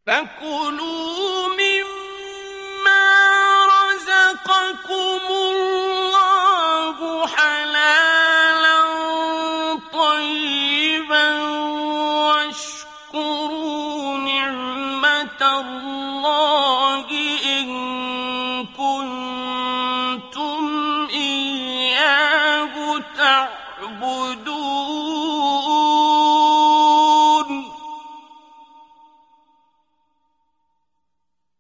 فكلوا مما رزقكم الله حلالا طيبا واشكروا نعمة الله إن كنتم إياه تعبدون.